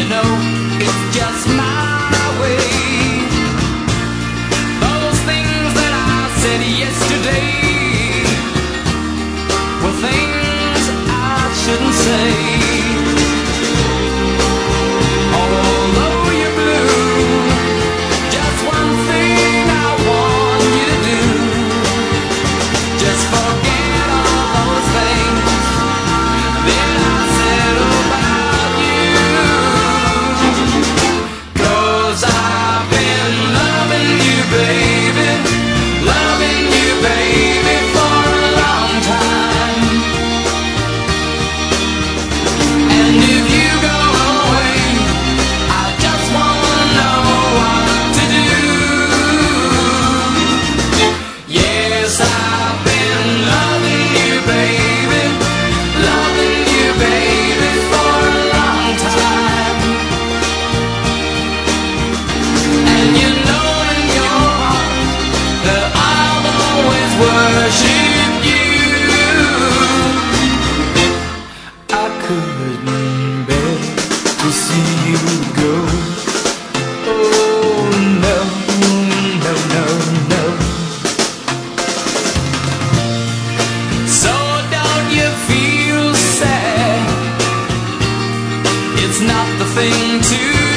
know, it's just my way. Those things that I said yesterday were things I shouldn't say. Although you're blue, just one thing I want you to do. Just forget all those things that I said about you. 'Cause I've been loving you, baby, loving you, baby, for a long time. And if you go away, I just wanna know what to do. Yes, I've been loving you, baby, loving you, baby, for a long time. And you know in your heart that I'll always worship you. I couldn't bear to see you go. Oh no, no, no, no. So don't you feel sad? It's not the thing to